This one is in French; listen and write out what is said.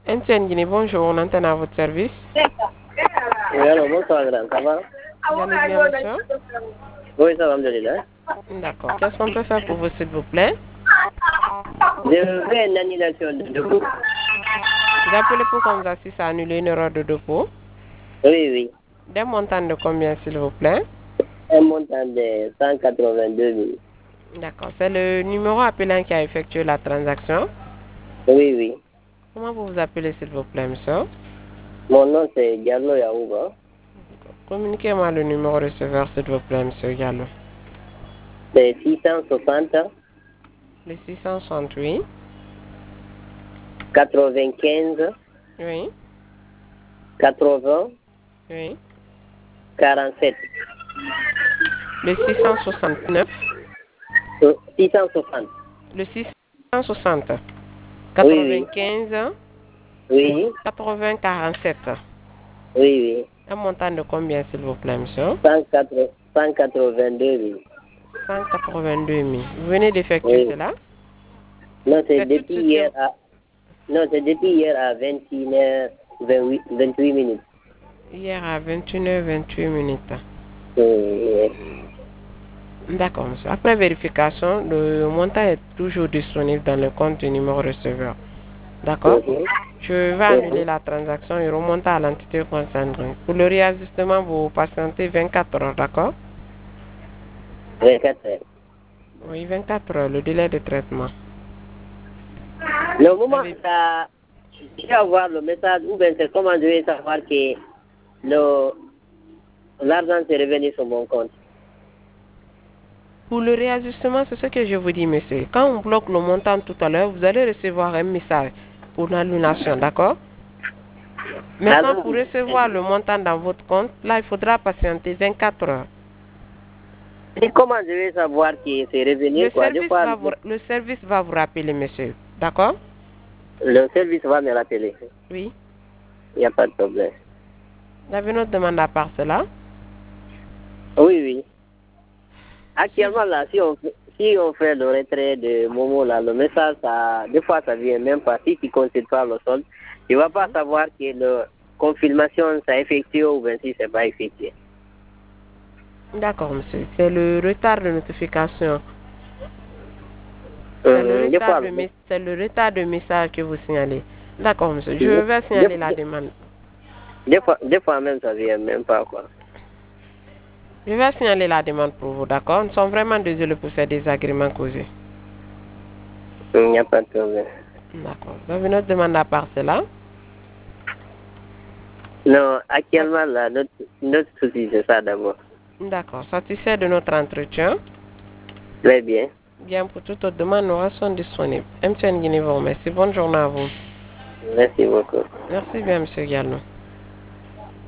MTN Guinée, bonjour, on entend à votre service. Oui, alors bonsoir, madame, ça va? Vous allez bien, monsieur? Oui, ça va, alhamdoulilah. D'accord. Qu'est-ce qu'on peut faire pour vous, s'il vous plaît? Je fais une annulation de dépôt. Vous appelez pour qu'on vous assiste à annuler une erreur de dépôt. Oui, oui. Des montants de combien, s'il vous plaît? Un montant de 182 000. D'accord. C'est le numéro appelant qui a effectué la transaction. Oui, oui. Comment vous vous appelez, s'il vous plaît, monsieur? Mon nom, c'est Diallo Yaouba. Communiquez-moi le numéro receveur, s'il vous plaît, monsieur Gallo. C'est 660 Le 668. 95 Oui. 80 Oui. 47. Le 669. 660. Le 660. Oui, oui. 95. Oui, 80 47. oui, oui. Un montant de combien, s'il vous plaît, monsieur? 182 000. 182 000. Vous venez d'effectuer Oui. cela? Non, c'est C'est tout de depuis suite que... hier à... Non, c'est depuis hier à 21h28 minutes. Hier à 21h28 minutes. Oui. D'accord, monsieur. Après vérification, le montant est toujours disponible dans le compte du numéro receveur. D'accord? Mhm. Je vais annuler la transaction et remonter à l'entité concernée. Pour le réajustement, vous patientez 24 heures, d'accord? 24 heures. Oui, 24 heures, le délai de traitement. Le moment Avez- ça, je vais avoir le message ou bien c'est comment je vais savoir que l'argent s'est revenu sur mon compte. Pour le réajustement, c'est ce que je vous dis, monsieur. Quand on bloque le montant tout à l'heure, vous allez recevoir un message pour l'annulation, d'accord? Maintenant, Alors, pour recevoir le montant dans votre compte, là, il faudra patienter 24 heures. et comment je vais savoir que c'est revenu quoi? Le service va vous rappeler, monsieur. D'accord? Le service va me rappeler. Oui. Il n'y a pas de problème. Vous avez une autre demande à part cela? Oui, oui. Si vous- Actuellement, là, si on fait le retrait de Momo, là, le message, ça, des fois, ça vient même pas. Si tu ne consultes pas le solde, tu ne vas pas savoir que la confirmation, ça a effectué ou bien si c'est pas effectué. D'accord, monsieur. C'est le retard de notification. C'est le Des retard fois, de, c'est le retard de message que vous signalez. D'accord, monsieur. Je des, vais des, signaler la demande. des fois même, ça vient même pas, quoi. Je vais signaler la demande pour vous, d'accord? Nous sommes vraiment désolés pour ces désagréments causés. Il n'y a pas de problème. D'accord. Vous avez une autre demande à part cela? Non, Sat- actuellement, là, notre souci, c'est ça d'abord. D'accord. Satisfait de notre entretien? Très bien. Bien, pour toute autre demande, nous sommes disponibles. MTN Guinée vous remercie. Bonne journée à vous. Merci beaucoup. Merci bien, monsieur Gallo.